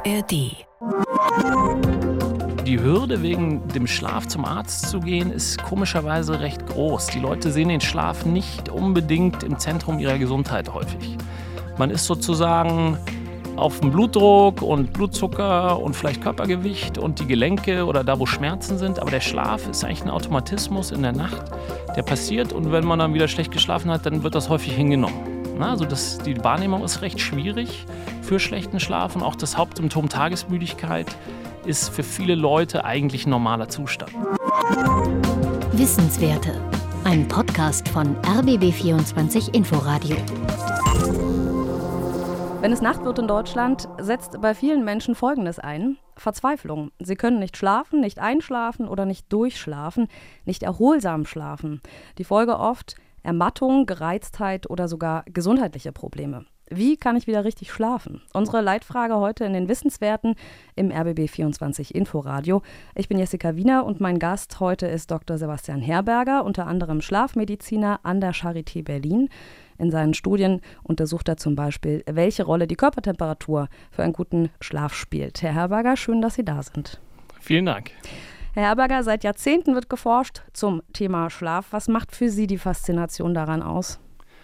ARD. Die Hürde, wegen dem Schlaf zum Arzt zu gehen, ist komischerweise recht groß. Die Leute sehen den Schlaf nicht unbedingt im Zentrum ihrer Gesundheit häufig. Man ist sozusagen auf dem Blutdruck und Blutzucker und vielleicht Körpergewicht und die Gelenke oder da, wo Schmerzen sind. Aber der Schlaf ist eigentlich ein Automatismus in der Nacht, der passiert. Und wenn man dann wieder schlecht geschlafen hat, dann wird das häufig hingenommen. Also die Wahrnehmung ist recht schwierig für schlechten Schlaf. Und auch das Hauptsymptom Tagesmüdigkeit ist für viele Leute eigentlich ein normaler Zustand. Wissenswerte. Ein Podcast von RBB24 Inforadio. Wenn es Nacht wird in Deutschland, setzt bei vielen Menschen Folgendes ein: Verzweiflung. Sie können nicht schlafen, nicht einschlafen oder nicht durchschlafen, nicht erholsam schlafen. Die Folge oft Ermattung, Gereiztheit oder sogar gesundheitliche Probleme. Wie kann ich wieder richtig schlafen? Unsere Leitfrage heute in den Wissenswerten im RBB24 Inforadio. Ich bin Jessica Wiener und mein Gast heute ist Dr. Sebastian Herberger, unter anderem Schlafmediziner an der Charité Berlin. In seinen Studien untersucht er zum Beispiel, welche Rolle die Körpertemperatur für einen guten Schlaf spielt. Herr Herberger, schön, dass Sie da sind. Vielen Dank. Herr Herberger, seit Jahrzehnten wird geforscht zum Thema Schlaf. Was macht für Sie die Faszination daran aus?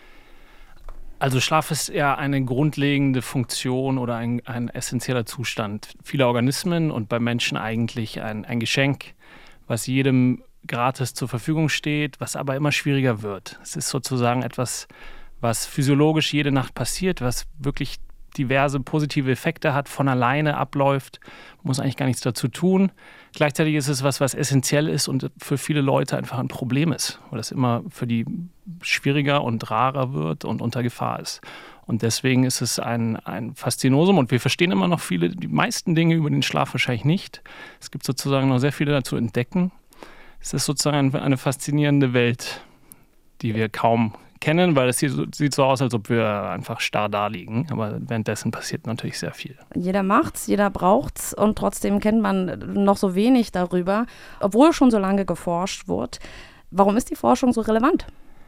Also Schlaf ist ja eine grundlegende Funktion oder ein essentieller Zustand vieler Organismen und bei Menschen eigentlich ein Geschenk, was jedem gratis zur Verfügung steht, was aber immer schwieriger wird. Es ist sozusagen etwas, was physiologisch jede Nacht passiert, was wirklich diverse positive Effekte hat, von alleine abläuft, muss eigentlich gar nichts dazu tun. Gleichzeitig ist es was essentiell ist und für viele Leute einfach ein Problem ist, weil es immer für die schwieriger und rarer wird und unter Gefahr ist. Und deswegen ist es ein Faszinosum und wir verstehen immer noch die meisten Dinge über den Schlaf wahrscheinlich nicht. Es gibt sozusagen noch sehr viele dazu entdecken. Es ist sozusagen eine faszinierende Welt, die wir kaum kennen, weil es sieht so aus, als ob wir einfach starr da liegen. Aber währenddessen passiert natürlich sehr viel. Jeder macht's, jeder braucht's und trotzdem kennt man noch so wenig darüber, obwohl schon so lange geforscht wird. Warum ist die Forschung so relevant?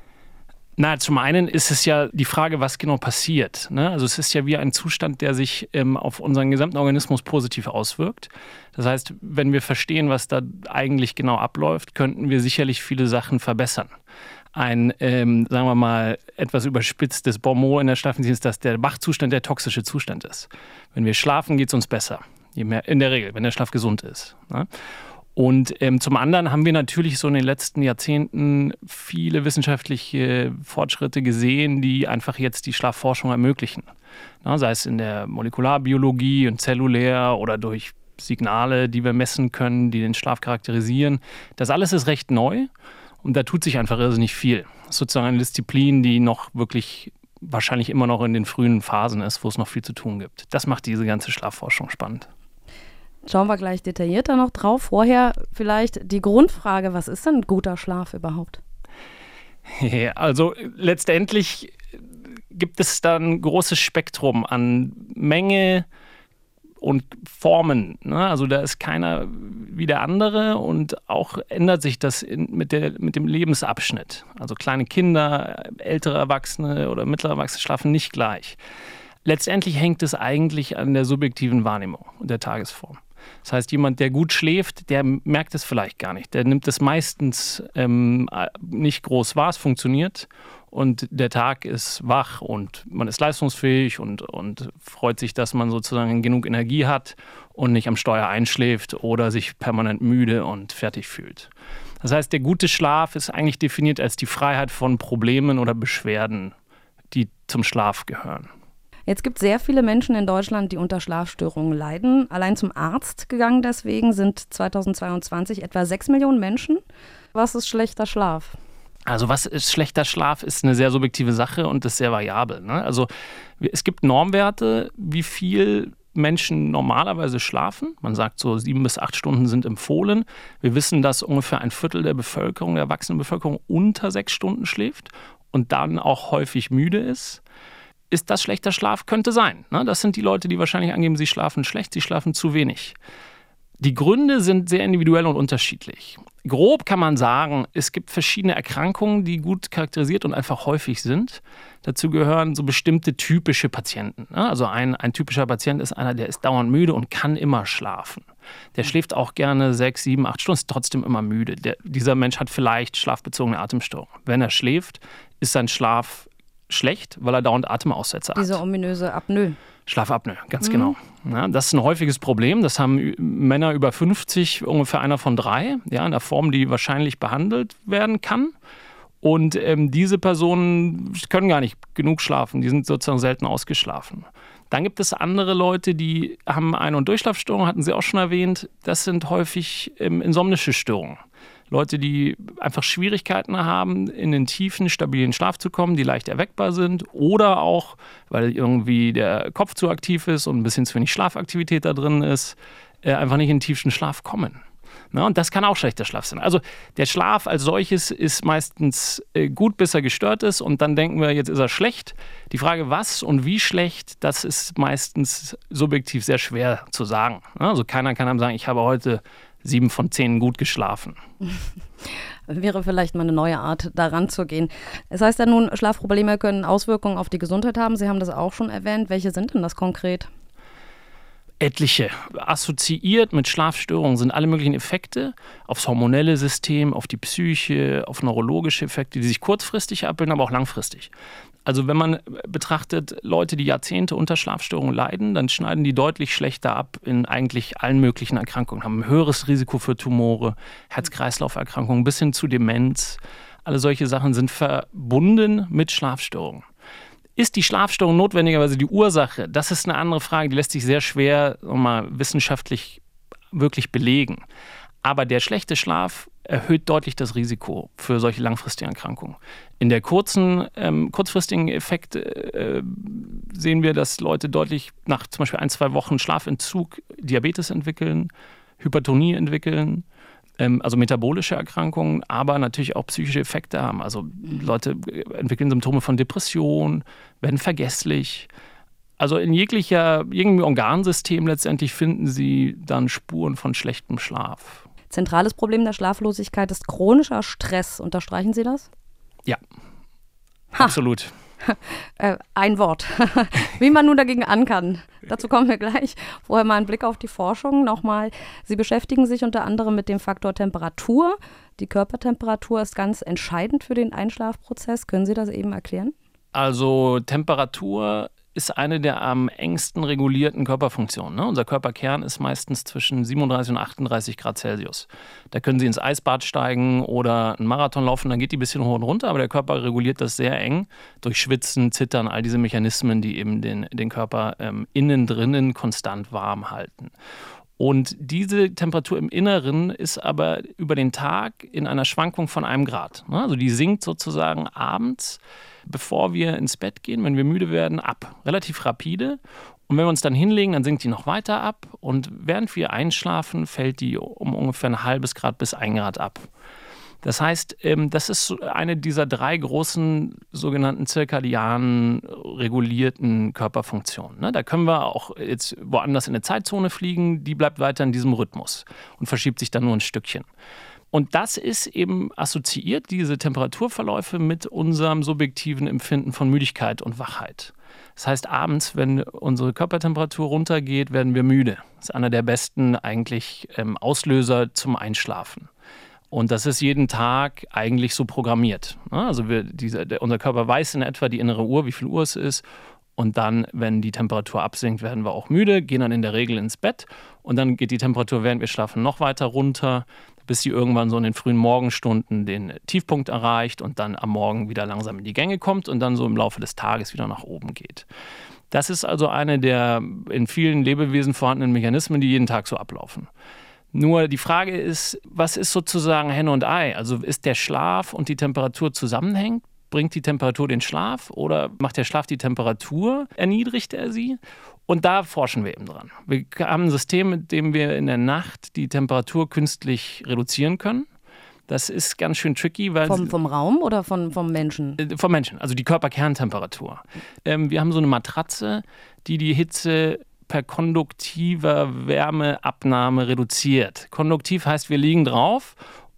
Na, zum einen ist es ja die Frage, was genau passiert. Ne? Also es ist ja wie ein Zustand, der sich auf unseren gesamten Organismus positiv auswirkt. Das heißt, wenn wir verstehen, was da eigentlich genau abläuft, könnten wir sicherlich viele Sachen verbessern. Ein, sagen wir mal, etwas überspitztes Bonmot in der Schlafmedizin ist, dass der Wachzustand der toxische Zustand ist. Wenn wir schlafen, geht es uns besser. Je mehr, in der Regel, wenn der Schlaf gesund ist. Ne? Und zum anderen haben wir natürlich so in den letzten Jahrzehnten viele wissenschaftliche Fortschritte gesehen, die einfach jetzt die Schlafforschung ermöglichen. Na, sei es in der Molekularbiologie und zellulär oder durch Signale, die wir messen können, die den Schlaf charakterisieren. Das alles ist recht neu. Und da tut sich einfach irrsinnig viel. Das ist sozusagen eine Disziplin, die noch wirklich wahrscheinlich immer noch in den frühen Phasen ist, wo es noch viel zu tun gibt. Das macht diese ganze Schlafforschung spannend. Schauen wir gleich detaillierter noch drauf. Vorher vielleicht die Grundfrage, was ist denn guter Schlaf überhaupt? Ja, also letztendlich gibt es da ein großes Spektrum an Menge und Formen. Ne? Also da ist keiner wie der andere und auch ändert sich das mit dem Lebensabschnitt. Also kleine Kinder, ältere Erwachsene oder mittlere Erwachsene schlafen nicht gleich. Letztendlich hängt es eigentlich an der subjektiven Wahrnehmung und der Tagesform. Das heißt, jemand, der gut schläft, der merkt es vielleicht gar nicht. Der nimmt es meistens nicht groß wahr, es funktioniert. Und der Tag ist wach und man ist leistungsfähig und freut sich, dass man sozusagen genug Energie hat und nicht am Steuer einschläft oder sich permanent müde und fertig fühlt. Das heißt, der gute Schlaf ist eigentlich definiert als die Freiheit von Problemen oder Beschwerden, die zum Schlaf gehören. Jetzt gibt es sehr viele Menschen in Deutschland, die unter Schlafstörungen leiden. Allein zum Arzt gegangen deswegen sind 2022 etwa 6 Millionen Menschen. Was ist schlechter Schlaf? Also was ist schlechter Schlaf, ist eine sehr subjektive Sache und ist sehr variabel. Ne? Also es gibt Normwerte, wie viel Menschen normalerweise schlafen. Man sagt so 7 bis 8 Stunden sind empfohlen. Wir wissen, dass ungefähr ein Viertel der Bevölkerung, der Erwachsenenbevölkerung unter 6 Stunden schläft und dann auch häufig müde ist. Ist das schlechter Schlaf? Könnte sein. Ne? Das sind die Leute, die wahrscheinlich angeben, sie schlafen schlecht, sie schlafen zu wenig. Die Gründe sind sehr individuell und unterschiedlich. grob kann man sagen, es gibt verschiedene Erkrankungen, die gut charakterisiert und einfach häufig sind. Dazu gehören so bestimmte typische Patienten. Also ein typischer Patient ist einer, der ist dauernd müde und kann immer schlafen. Der schläft auch gerne 6, 7, 8 Stunden, ist trotzdem immer müde. Dieser Mensch hat vielleicht schlafbezogene Atemstörungen. Wenn er schläft, ist sein Schlaf schlecht, weil er dauernd Atemaussetzer hat. Diese ominöse Apnoe. Schlafapnoe, ganz genau. Ja, das ist ein häufiges Problem. Das haben Männer über 50, ungefähr einer von 3, ja, in der Form, die wahrscheinlich behandelt werden kann. Und diese Personen können gar nicht genug schlafen. Die sind sozusagen selten ausgeschlafen. Dann gibt es andere Leute, die haben Ein- und Durchschlafstörungen, hatten Sie auch schon erwähnt. Das sind häufig insomnische Störungen. Leute, die einfach Schwierigkeiten haben, in den tiefen, stabilen Schlaf zu kommen, die leicht erweckbar sind oder auch, weil irgendwie der Kopf zu aktiv ist und ein bisschen zu wenig Schlafaktivität da drin ist, einfach nicht in den tiefen Schlaf kommen. Na, und das kann auch schlechter Schlaf sein. Also der Schlaf als solches ist meistens gut, bis er gestört ist und dann denken wir, jetzt ist er schlecht. Die Frage, was und wie schlecht, das ist meistens subjektiv sehr schwer zu sagen. Also keiner kann einem sagen, ich habe heute 7 von 10 gut geschlafen. Wäre vielleicht mal eine neue Art, daran zu gehen. Es heißt ja nun, Schlafprobleme können Auswirkungen auf die Gesundheit haben. Sie haben das auch schon erwähnt. Welche sind denn das konkret? Etliche. Assoziiert mit Schlafstörungen sind alle möglichen Effekte aufs hormonelle System, auf die Psyche, auf neurologische Effekte, die sich kurzfristig abbilden, aber auch langfristig. Also wenn man betrachtet, Leute, die Jahrzehnte unter Schlafstörungen leiden, dann schneiden die deutlich schlechter ab in eigentlich allen möglichen Erkrankungen, haben ein höheres Risiko für Tumore, Herz-Kreislauf-Erkrankungen bis hin zu Demenz. Alle solche Sachen sind verbunden mit Schlafstörungen. Ist die Schlafstörung notwendigerweise die Ursache? Das ist eine andere Frage, die lässt sich sehr schwer wissenschaftlich wirklich belegen. Aber der schlechte Schlaf erhöht deutlich das Risiko für solche langfristigen Erkrankungen. In der kurzfristigen Effekt sehen wir, dass Leute deutlich nach zum Beispiel 1, 2 Wochen Schlafentzug Diabetes entwickeln, Hypertonie entwickeln, also metabolische Erkrankungen, aber natürlich auch psychische Effekte haben. Also Leute entwickeln Symptome von Depression, werden vergesslich. Also in jedem Organsystem letztendlich finden Sie dann Spuren von schlechtem Schlaf. Zentrales Problem der Schlaflosigkeit ist chronischer Stress. Unterstreichen Sie das? Ja, absolut. Ein Wort. Wie man nun dagegen an kann. Dazu kommen wir gleich. Vorher mal ein Blick auf die Forschung. Nochmal, Sie beschäftigen sich unter anderem mit dem Faktor Temperatur. Die Körpertemperatur ist ganz entscheidend für den Einschlafprozess. Können Sie das eben erklären? Also Temperatur ist eine der am engsten regulierten Körperfunktionen. Ne? Unser Körperkern ist meistens zwischen 37 und 38 Grad Celsius. Da können Sie ins Eisbad steigen oder einen Marathon laufen, dann geht die ein bisschen hoch und runter, aber der Körper reguliert das sehr eng durch Schwitzen, Zittern, all diese Mechanismen, die eben den Körper innen drinnen konstant warm halten. Und diese Temperatur im Inneren ist aber über den Tag in einer Schwankung von 1 Grad. Also die sinkt sozusagen abends, bevor wir ins Bett gehen, wenn wir müde werden, ab. Relativ rapide. Und wenn wir uns dann hinlegen, dann sinkt die noch weiter ab. Und während wir einschlafen, fällt die um ungefähr 0,5 Grad bis 1 Grad ab. Das heißt, das ist eine dieser 3 großen sogenannten zirkadianen regulierten Körperfunktionen. Da können wir auch jetzt woanders in eine Zeitzone fliegen, die bleibt weiter in diesem Rhythmus und verschiebt sich dann nur ein Stückchen. Und das ist eben assoziiert, diese Temperaturverläufe, mit unserem subjektiven Empfinden von Müdigkeit und Wachheit. Das heißt, abends, wenn unsere Körpertemperatur runtergeht, werden wir müde. Das ist einer der besten eigentlich Auslöser zum Einschlafen. Und das ist jeden Tag eigentlich so programmiert. Also unser Körper weiß in etwa die innere Uhr, wie viel Uhr es ist. Und dann, wenn die Temperatur absinkt, werden wir auch müde, gehen dann in der Regel ins Bett. Und dann geht die Temperatur, während wir schlafen, noch weiter runter, bis sie irgendwann so in den frühen Morgenstunden den Tiefpunkt erreicht und dann am Morgen wieder langsam in die Gänge kommt und dann so im Laufe des Tages wieder nach oben geht. Das ist also eine der in vielen Lebewesen vorhandenen Mechanismen, die jeden Tag so ablaufen. Nur die Frage ist, was ist sozusagen Henne und Ei? Also ist der Schlaf und die Temperatur zusammenhängend? Bringt die Temperatur den Schlaf oder macht der Schlaf die Temperatur? Erniedrigt er sie? Und da forschen wir eben dran. Wir haben ein System, mit dem wir in der Nacht die Temperatur künstlich reduzieren können. Das ist ganz schön tricky, weil... Vom Raum oder vom Menschen? Vom Menschen, also die Körperkerntemperatur. Wir haben so eine Matratze, die Hitze per konduktiver Wärmeabnahme reduziert. Konduktiv heißt, wir liegen drauf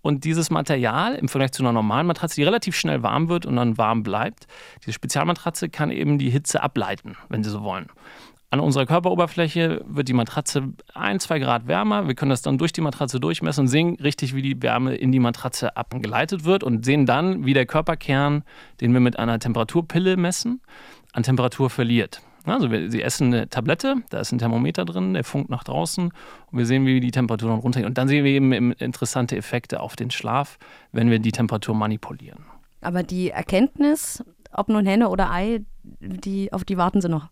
Und dieses Material im Vergleich zu einer normalen Matratze, die relativ schnell warm wird und dann warm bleibt, diese Spezialmatratze kann eben die Hitze ableiten, wenn Sie so wollen. An unserer Körperoberfläche wird die Matratze 1-2 Grad wärmer. Wir können das dann durch die Matratze durchmessen und sehen richtig, wie die Wärme in die Matratze abgeleitet wird und sehen dann, wie der Körperkern, den wir mit einer Temperaturpille messen, an Temperatur verliert. Also Sie essen eine Tablette, da ist ein Thermometer drin, der funkt nach draußen und wir sehen, wie die Temperatur dann runtergeht. Und dann sehen wir eben interessante Effekte auf den Schlaf, wenn wir die Temperatur manipulieren. Aber die Erkenntnis, ob nun Henne oder Ei, auf die warten Sie noch.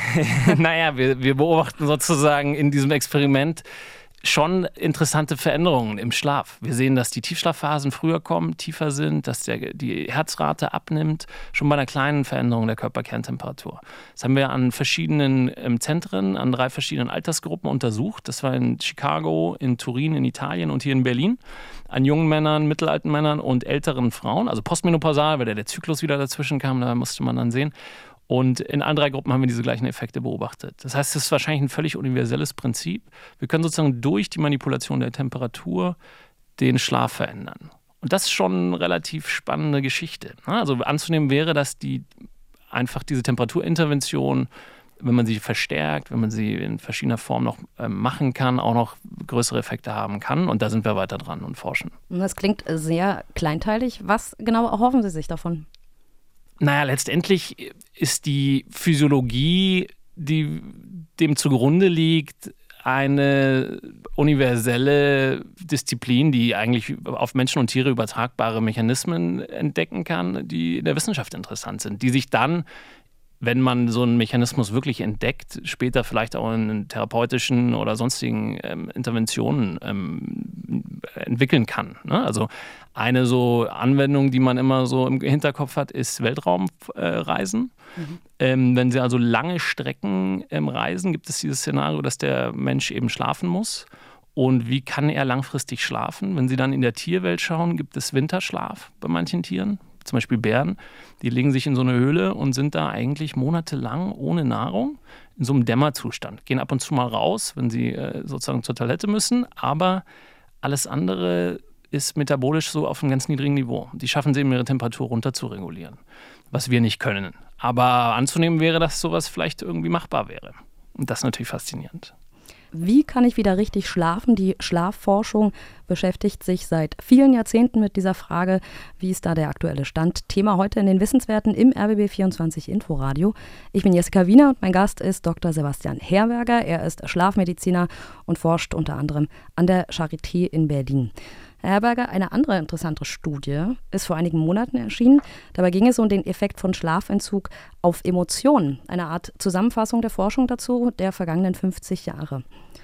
Naja, wir beobachten sozusagen in diesem Experiment schon interessante Veränderungen im Schlaf. Wir sehen, dass die Tiefschlafphasen früher kommen, tiefer sind, dass die Herzrate abnimmt, schon bei einer kleinen Veränderung der Körperkerntemperatur. Das haben wir an verschiedenen Zentren, an 3 verschiedenen Altersgruppen untersucht. Das war in Chicago, in Turin, in Italien und hier in Berlin. An jungen Männern, mittelalten Männern und älteren Frauen, also postmenopausal, weil der Zyklus wieder dazwischen kam, da musste man dann sehen. Und in allen 3 Gruppen haben wir diese gleichen Effekte beobachtet. Das heißt, es ist wahrscheinlich ein völlig universelles Prinzip. Wir können sozusagen durch die Manipulation der Temperatur den Schlaf verändern. Und das ist schon eine relativ spannende Geschichte. Also anzunehmen wäre, dass einfach diese Temperaturintervention, wenn man sie verstärkt, wenn man sie in verschiedener Form noch machen kann, auch noch größere Effekte haben kann. Und da sind wir weiter dran und forschen. Das klingt sehr kleinteilig. Was genau erhoffen Sie sich davon? Naja, letztendlich ist die Physiologie, die dem zugrunde liegt, eine universelle Disziplin, die eigentlich auf Menschen und Tiere übertragbare Mechanismen entdecken kann, die in der Wissenschaft interessant sind, die sich dann, wenn man so einen Mechanismus wirklich entdeckt, später vielleicht auch in therapeutischen oder sonstigen Interventionen entwickeln kann. Ne? Also eine so Anwendung, die man immer so im Hinterkopf hat, ist Weltraumreisen. Wenn Sie also lange Strecken reisen, gibt es dieses Szenario, dass der Mensch eben schlafen muss. Und wie kann er langfristig schlafen? Wenn Sie dann in der Tierwelt schauen, gibt es Winterschlaf bei manchen Tieren. Zum Beispiel Bären, die legen sich in so eine Höhle und sind da eigentlich monatelang ohne Nahrung in so einem Dämmerzustand. Gehen ab und zu mal raus, wenn sie sozusagen zur Toilette müssen, aber alles andere ist metabolisch so auf einem ganz niedrigen Niveau. Die schaffen es eben, ihre Temperatur runter zu regulieren, was wir nicht können. Aber anzunehmen wäre, dass sowas vielleicht irgendwie machbar wäre. Und das ist natürlich faszinierend. Wie kann ich wieder richtig schlafen? Die Schlafforschung beschäftigt sich seit vielen Jahrzehnten mit dieser Frage. Wie ist da der aktuelle Stand? Thema heute in den Wissenswerten im RBB24 Inforadio. Ich bin Jessica Wiener und mein Gast ist Dr. Sebastian Herberger. Er ist Schlafmediziner und forscht unter anderem an der Charité in Berlin. Herr Herberger, eine andere interessante Studie ist vor einigen Monaten erschienen. Dabei ging es um den Effekt von Schlafentzug auf Emotionen. Eine Art Zusammenfassung der Forschung dazu der vergangenen 50 Jahre.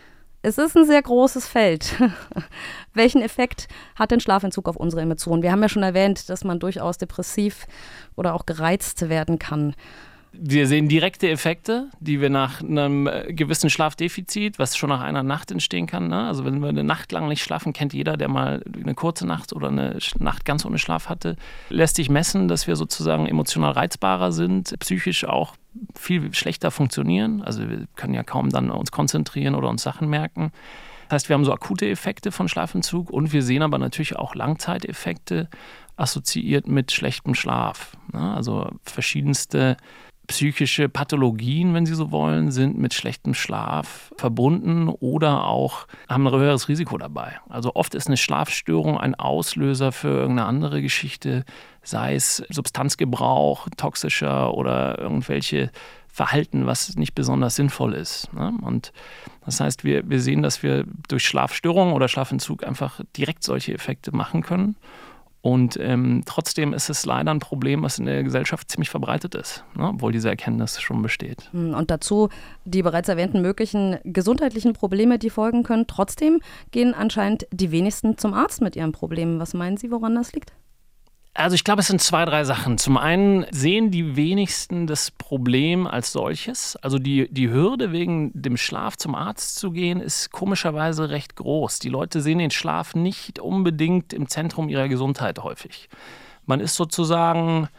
Es ist ein sehr großes Feld. Welchen Effekt hat denn Schlafentzug auf unsere Emotionen? Wir haben ja schon erwähnt, dass man durchaus depressiv oder auch gereizt werden kann. Wir sehen direkte Effekte, die wir nach einem gewissen Schlafdefizit, was schon nach einer Nacht entstehen kann. Ne? Also wenn wir eine Nacht lang nicht schlafen, kennt jeder, der mal eine kurze Nacht oder eine Nacht ganz ohne Schlaf hatte, lässt sich messen, dass wir sozusagen emotional reizbarer sind, psychisch auch viel schlechter funktionieren. Also wir können ja kaum dann uns konzentrieren oder uns Sachen merken. Das heißt, wir haben so akute Effekte von Schlafentzug und wir sehen aber natürlich auch Langzeiteffekte assoziiert mit schlechtem Schlaf. Ne? Also verschiedenste psychische Pathologien, wenn Sie so wollen, sind mit schlechtem Schlaf verbunden oder auch haben ein höheres Risiko dabei. Also oft ist eine Schlafstörung ein Auslöser für irgendeine andere Geschichte, sei es Substanzgebrauch, toxischer oder irgendwelche Verhalten, was nicht besonders sinnvoll ist. Ne? Und das heißt, wir sehen, dass wir durch Schlafstörungen oder Schlafentzug einfach direkt solche Effekte machen können. Und trotzdem ist es leider ein Problem, was in der Gesellschaft ziemlich verbreitet ist, ne? Obwohl diese Erkenntnis schon besteht. Und dazu die bereits erwähnten möglichen gesundheitlichen Probleme, die folgen können. Trotzdem gehen anscheinend die wenigsten zum Arzt mit ihren Problemen. Was meinen Sie, woran das liegt? Also ich glaube, es sind 2, 3 Sachen. Zum einen sehen die wenigsten das Problem als solches. Also die Hürde, wegen dem Schlaf zum Arzt zu gehen, ist komischerweise recht groß. Die Leute sehen den Schlaf nicht unbedingt im Zentrum ihrer Gesundheit häufig. Man ist sozusagen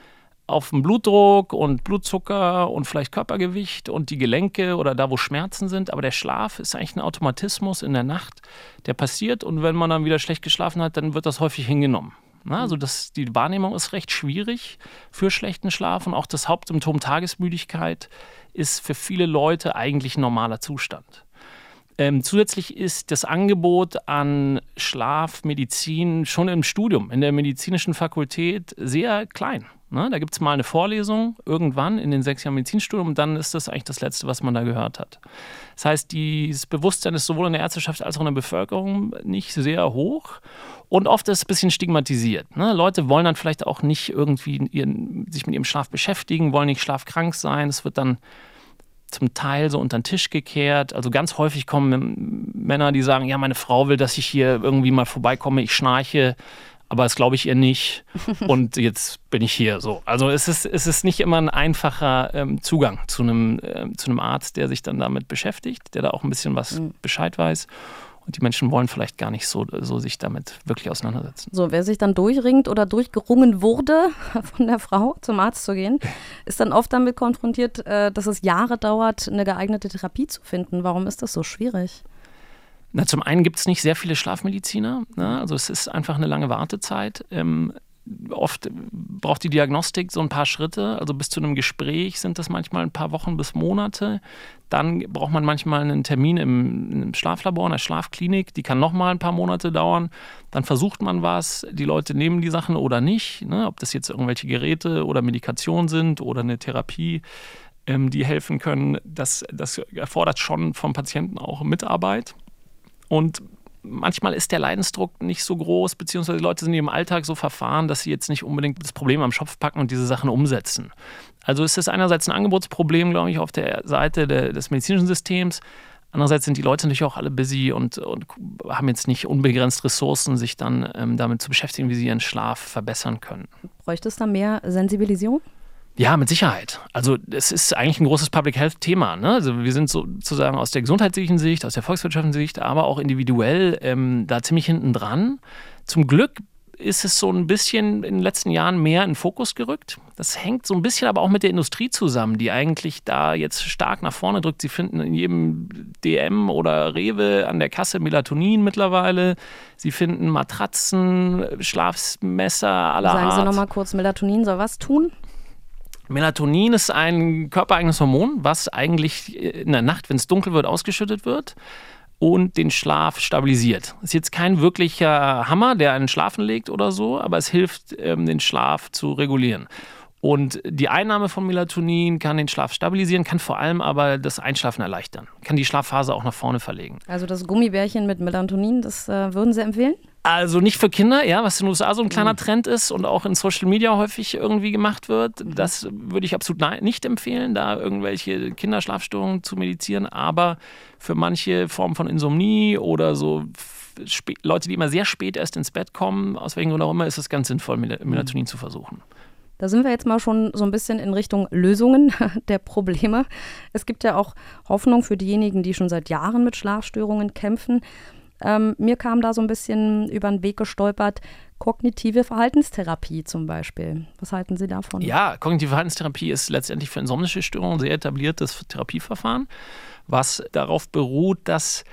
auf den Blutdruck und Blutzucker und vielleicht Körpergewicht und die Gelenke oder da, wo Schmerzen sind. Aber der Schlaf ist eigentlich ein Automatismus in der Nacht, der passiert. Und wenn man dann wieder schlecht geschlafen hat, dann wird das häufig hingenommen. Also die Wahrnehmung ist recht schwierig für schlechten Schlaf. Und auch das Hauptsymptom Tagesmüdigkeit ist für viele Leute eigentlich ein normaler Zustand. Zusätzlich ist das Angebot an Schlafmedizin schon im Studium, in der medizinischen Fakultät, sehr klein. Ne? Da gibt es mal eine Vorlesung irgendwann in den 6 Jahren Medizinstudium und dann ist das eigentlich das Letzte, was man da gehört hat. Das heißt, dieses Bewusstsein ist sowohl in der Ärzteschaft als auch in der Bevölkerung nicht sehr hoch und oft ist es ein bisschen stigmatisiert. Ne? Leute wollen dann vielleicht auch nicht irgendwie sich mit ihrem Schlaf beschäftigen, wollen nicht schlafkrank sein. Es wird dann zum Teil so unter den Tisch gekehrt. Also ganz häufig kommen Männer, die sagen, ja, meine Frau will, dass ich hier irgendwie mal vorbeikomme, ich schnarche, aber das glaube ich ihr nicht und jetzt bin ich hier. So. Also es ist nicht immer ein einfacher Zugang zu einem Arzt, der sich dann damit beschäftigt, der da auch ein bisschen was Bescheid weiß. Und die Menschen wollen vielleicht gar nicht so sich damit wirklich auseinandersetzen. So, wer sich dann durchringt oder durchgerungen wurde, von der Frau zum Arzt zu gehen, ist dann oft damit konfrontiert, dass es Jahre dauert, eine geeignete Therapie zu finden. Warum ist das so schwierig? Na, zum einen gibt es nicht sehr viele Schlafmediziner. Ne? Also es ist einfach eine lange Wartezeit. Oft braucht die Diagnostik so ein paar Schritte. Also bis zu einem Gespräch sind das manchmal ein paar Wochen bis Monate. Dann braucht man manchmal einen Termin im Schlaflabor, in der Schlafklinik. Die kann nochmal ein paar Monate dauern. Dann versucht man was. Die Leute nehmen die Sachen oder nicht. Ne? Ob das jetzt irgendwelche Geräte oder Medikation sind oder eine Therapie, die helfen können. Das erfordert schon vom Patienten auch Mitarbeit. Und manchmal ist der Leidensdruck nicht so groß, beziehungsweise die Leute sind im Alltag so verfahren, dass sie jetzt nicht unbedingt das Problem am Schopf packen und diese Sachen umsetzen. Also es ist einerseits ein Angebotsproblem, glaube ich, auf der Seite des medizinischen Systems. Andererseits sind die Leute natürlich auch alle busy und haben jetzt nicht unbegrenzt Ressourcen, sich dann damit zu beschäftigen, wie sie ihren Schlaf verbessern können. Bräuchte es da mehr Sensibilisierung? Ja, mit Sicherheit. Also es ist eigentlich ein großes Public Health-Thema. Ne? Also wir sind sozusagen aus der gesundheitlichen Sicht, aus der volkswirtschaftlichen Sicht, aber auch individuell da ziemlich hinten dran. Zum Glück ist es so ein bisschen in den letzten Jahren mehr in den Fokus gerückt. Das hängt so ein bisschen aber auch mit der Industrie zusammen, die eigentlich da jetzt stark nach vorne drückt. Sie finden in jedem DM oder Rewe an der Kasse Melatonin mittlerweile. Sie finden Matratzen, Schlafmesser aller Art. Sagen Sie noch mal kurz, Melatonin soll was tun? Melatonin ist ein körpereigenes Hormon, was eigentlich in der Nacht, wenn es dunkel wird, ausgeschüttet wird und den Schlaf stabilisiert. Ist jetzt kein wirklicher Hammer, der einen schlafen legt oder so, aber es hilft, den Schlaf zu regulieren. Und die Einnahme von Melatonin kann den Schlaf stabilisieren, kann vor allem aber das Einschlafen erleichtern, kann die Schlafphase auch nach vorne verlegen. Also das Gummibärchen mit Melatonin, das würden Sie empfehlen? Also nicht für Kinder, ja, was in den USA so ein kleiner Trend ist und auch in Social Media häufig irgendwie gemacht wird. Das würde ich absolut nicht empfehlen, da irgendwelche Kinderschlafstörungen zu medizieren. Aber für manche Formen von Insomnie oder so Leute, die immer sehr spät erst ins Bett kommen, aus welchen Grund auch immer, ist es ganz sinnvoll, Melatonin zu versuchen. Da sind wir jetzt mal schon so ein bisschen in Richtung Lösungen der Probleme. Es gibt ja auch Hoffnung für diejenigen, die schon seit Jahren mit Schlafstörungen kämpfen. Mir kam da so ein bisschen über den Weg gestolpert, kognitive Verhaltenstherapie zum Beispiel. Was halten Sie davon? Ja, kognitive Verhaltenstherapie ist letztendlich für insomnische Störungen ein sehr etabliertes Therapieverfahren, was darauf beruht, dass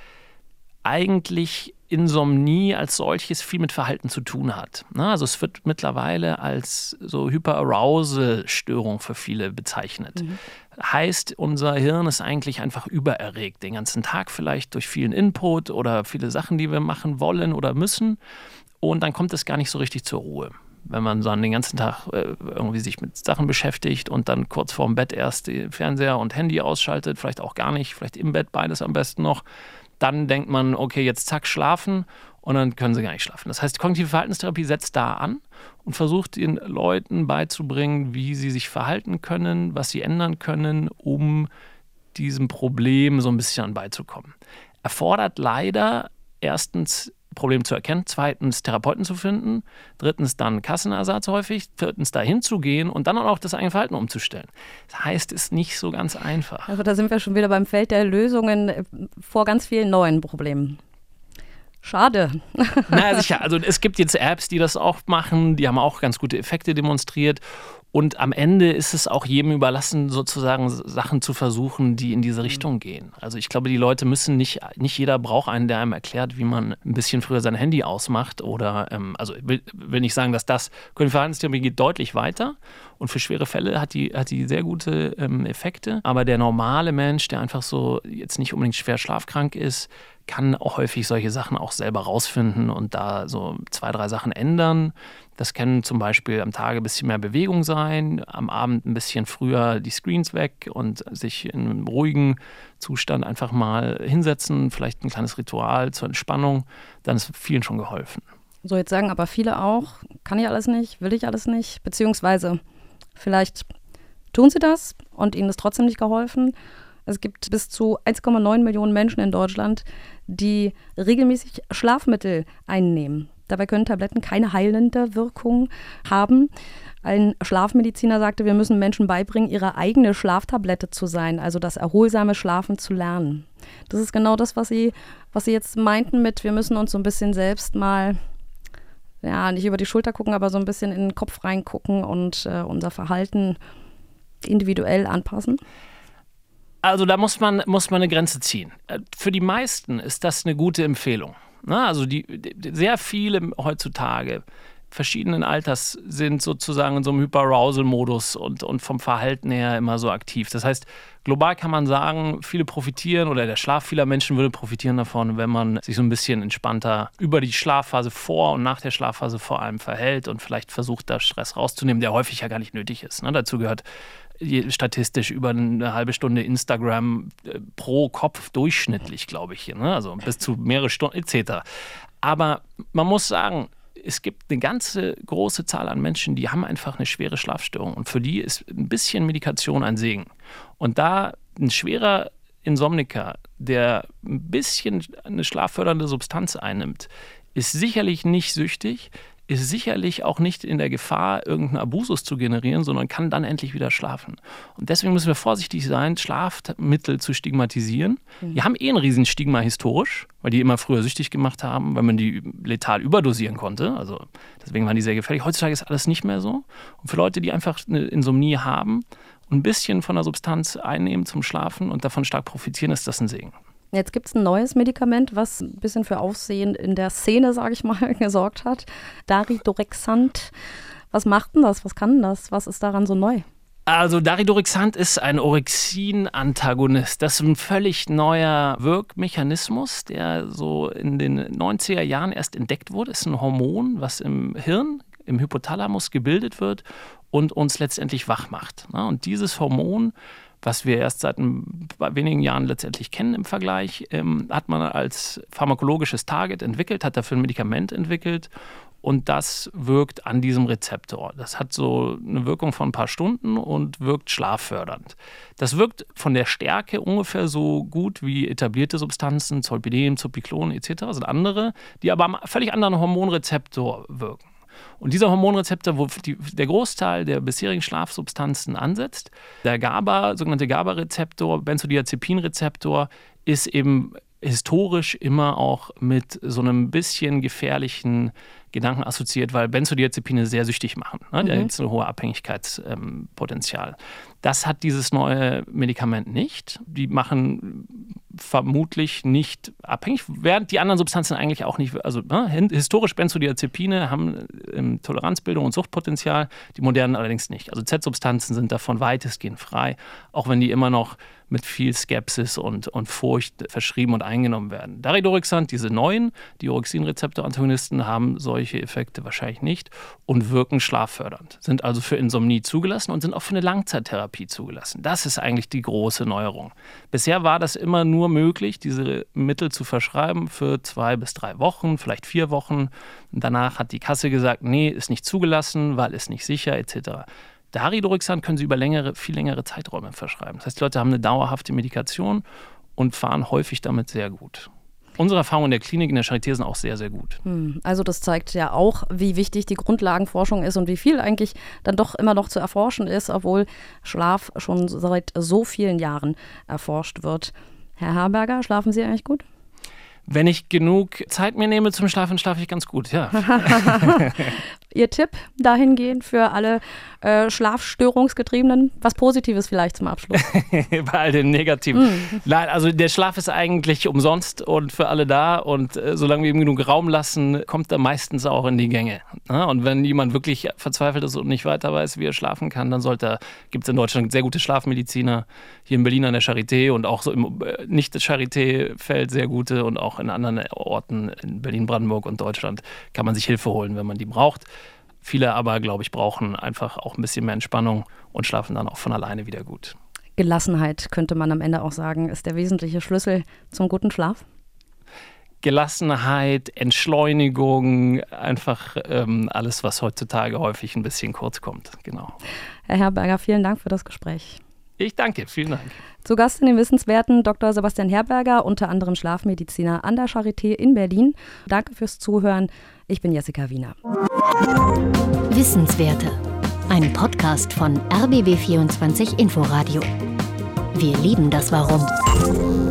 eigentlich Insomnie als solches viel mit Verhalten zu tun hat. Also es wird mittlerweile als so Hyperarousal-Störung für viele bezeichnet. Heißt, unser Hirn ist eigentlich einfach übererregt, den ganzen Tag vielleicht durch vielen Input oder viele Sachen, die wir machen wollen oder müssen. Und dann kommt es gar nicht so richtig zur Ruhe. Wenn man dann den ganzen Tag irgendwie sich mit Sachen beschäftigt und dann kurz vorm Bett erst den Fernseher und Handy ausschaltet, vielleicht auch gar nicht, vielleicht im Bett beides am besten noch, dann denkt man, okay, jetzt zack, schlafen und dann können sie gar nicht schlafen. Das heißt, die kognitive Verhaltenstherapie setzt da an und versucht den Leuten beizubringen, wie sie sich verhalten können, was sie ändern können, um diesem Problem so ein bisschen beizukommen. Erfordert leider erstens Problem zu erkennen, zweitens Therapeuten zu finden, drittens dann Kassenersatz häufig, viertens dahin zu gehen und dann auch das eigene Verhalten umzustellen. Das heißt, es ist nicht so ganz einfach. Also da sind wir schon wieder beim Feld der Lösungen vor ganz vielen neuen Problemen. Schade. Na sicher, also es gibt jetzt Apps, die das auch machen, die haben auch ganz gute Effekte demonstriert. Und am Ende ist es auch jedem überlassen, sozusagen Sachen zu versuchen, die in diese Richtung gehen. Also ich glaube, die Leute müssen nicht jeder braucht einen, der einem erklärt, wie man ein bisschen früher sein Handy ausmacht. Oder, also ich will nicht sagen, dass Kognitive Verhaltenstherapie geht deutlich weiter. Und für schwere Fälle hat die sehr gute Effekte. Aber der normale Mensch, der einfach so jetzt nicht unbedingt schwer schlafkrank ist, kann auch häufig solche Sachen auch selber rausfinden und da so 2, 3 Sachen ändern. Das können zum Beispiel am Tage ein bisschen mehr Bewegung sein, am Abend ein bisschen früher die Screens weg und sich in einem ruhigen Zustand einfach mal hinsetzen, vielleicht ein kleines Ritual zur Entspannung, dann ist vielen schon geholfen. So, jetzt sagen aber viele auch, kann ich alles nicht, will ich alles nicht, beziehungsweise vielleicht tun sie das und ihnen ist trotzdem nicht geholfen. Es gibt bis zu 1,9 Millionen Menschen in Deutschland, die regelmäßig Schlafmittel einnehmen. Dabei können Tabletten keine heilende Wirkung haben. Ein Schlafmediziner sagte, wir müssen Menschen beibringen, ihre eigene Schlaftablette zu sein, also das erholsame Schlafen zu lernen. Das ist genau das, was Sie jetzt meinten mit, wir müssen uns so ein bisschen selbst mal, ja, nicht über die Schulter gucken, aber so ein bisschen in den Kopf reingucken und unser Verhalten individuell anpassen. Also da muss man eine Grenze ziehen. Für die meisten ist das eine gute Empfehlung. Also sehr viele heutzutage verschiedenen Alters sind sozusagen in so einem Hyperarousal-Modus und vom Verhalten her immer so aktiv. Das heißt, global kann man sagen, viele profitieren oder der Schlaf vieler Menschen würde profitieren davon, wenn man sich so ein bisschen entspannter über die Schlafphase vor und nach der Schlafphase vor allem verhält und vielleicht versucht, da Stress rauszunehmen, der häufig ja gar nicht nötig ist. Dazu gehört statistisch über eine halbe Stunde Instagram pro Kopf durchschnittlich, glaube ich. Also bis zu mehrere Stunden etc. Aber man muss sagen, es gibt eine ganze große Zahl an Menschen, die haben einfach eine schwere Schlafstörung. Und für die ist ein bisschen Medikation ein Segen. Und da ein schwerer Insomniker, der ein bisschen eine schlaffördernde Substanz einnimmt, ist sicherlich nicht süchtig, ist sicherlich auch nicht in der Gefahr, irgendeinen Abusus zu generieren, sondern kann dann endlich wieder schlafen. Und deswegen müssen wir vorsichtig sein, Schlafmittel zu stigmatisieren. Die haben ein Riesenstigma historisch, weil die immer früher süchtig gemacht haben, weil man die letal überdosieren konnte. Also deswegen waren die sehr gefährlich. Heutzutage ist alles nicht mehr so. Und für Leute, die einfach eine Insomnie haben und ein bisschen von der Substanz einnehmen zum Schlafen und davon stark profitieren, ist das ein Segen. Jetzt gibt es ein neues Medikament, was ein bisschen für Aufsehen in der Szene, sage ich mal, gesorgt hat. Daridorexant. Was macht denn das? Was kann das? Was ist daran so neu? Also Daridorexant ist ein Orexin-Antagonist. Das ist ein völlig neuer Wirkmechanismus, der so in den 90er Jahren erst entdeckt wurde. Das ist ein Hormon, was im Hirn, im Hypothalamus gebildet wird und uns letztendlich wach macht. Und dieses Hormon, was wir erst seit wenigen Jahren letztendlich kennen im Vergleich, hat man als pharmakologisches Target entwickelt, hat dafür ein Medikament entwickelt und das wirkt an diesem Rezeptor. Das hat so eine Wirkung von ein paar Stunden und wirkt schlaffördernd. Das wirkt von der Stärke ungefähr so gut wie etablierte Substanzen, Zolpidem, Zopiclon etc. Das sind andere, die aber am völlig anderen Hormonrezeptor wirken. Und dieser Hormonrezeptor, wo der Großteil der bisherigen Schlafsubstanzen ansetzt, der sogenannte GABA-Rezeptor, Benzodiazepin-Rezeptor, ist eben historisch immer auch mit so einem bisschen gefährlichen Gedanken assoziiert, weil Benzodiazepine sehr süchtig machen. Da gibt es ein hohes Abhängigkeitspotenzial. Das hat dieses neue Medikament nicht. Die machen vermutlich nicht abhängig, während die anderen Substanzen eigentlich auch nicht, also historisch Benzodiazepine haben Toleranzbildung und Suchtpotenzial, die modernen allerdings nicht. Also Z-Substanzen sind davon weitestgehend frei, auch wenn die immer noch mit viel Skepsis und Furcht verschrieben und eingenommen werden. Daridorexant, diese neuen, die Orexin-Rezeptor-Antagonisten, haben solche Effekte wahrscheinlich nicht und wirken schlaffördernd, sind also für Insomnie zugelassen und sind auch für eine Langzeittherapie zugelassen. Das ist eigentlich die große Neuerung. Bisher war das immer nur möglich, diese Mittel zu verschreiben für 2 bis 3 Wochen, vielleicht 4 Wochen. Und danach hat die Kasse gesagt, nee, ist nicht zugelassen, weil ist nicht sicher etc. Daridorexant können Sie über viel längere Zeiträume verschreiben. Das heißt, die Leute haben eine dauerhafte Medikation und fahren häufig damit sehr gut. Unsere Erfahrungen in der Klinik, in der Charité sind auch sehr, sehr gut. Also das zeigt ja auch, wie wichtig die Grundlagenforschung ist und wie viel eigentlich dann doch immer noch zu erforschen ist, obwohl Schlaf schon seit so vielen Jahren erforscht wird. Herr Herberger, schlafen Sie eigentlich gut? Wenn ich genug Zeit mir nehme zum Schlafen, schlafe ich ganz gut, ja. Ihr Tipp dahingehend für alle Schlafstörungsgetriebenen? Was Positives vielleicht zum Abschluss? Bei all den Negativen. Nein, also der Schlaf ist eigentlich umsonst und für alle da. Und solange wir ihm genug Raum lassen, kommt er meistens auch in die Gänge. Ja, und wenn jemand wirklich verzweifelt ist und nicht weiter weiß, wie er schlafen kann, dann gibt es in Deutschland sehr gute Schlafmediziner. Hier in Berlin an der Charité und auch so im Nicht-Charité-Feld sehr gute und auch in anderen Orten in Berlin, Brandenburg und Deutschland kann man sich Hilfe holen, wenn man die braucht. Viele aber, glaube ich, brauchen einfach auch ein bisschen mehr Entspannung und schlafen dann auch von alleine wieder gut. Gelassenheit, könnte man am Ende auch sagen, ist der wesentliche Schlüssel zum guten Schlaf? Gelassenheit, Entschleunigung, einfach alles, was heutzutage häufig ein bisschen kurz kommt. Genau. Herr Herberger, vielen Dank für das Gespräch. Ich danke, vielen Dank. Zu Gast in den Wissenswerten Dr. Sebastian Herberger, unter anderem Schlafmediziner an der Charité in Berlin. Danke fürs Zuhören. Ich bin Jessica Wiener. Wissenswerte. Ein Podcast von RBB 24 Inforadio. Wir lieben das Warum.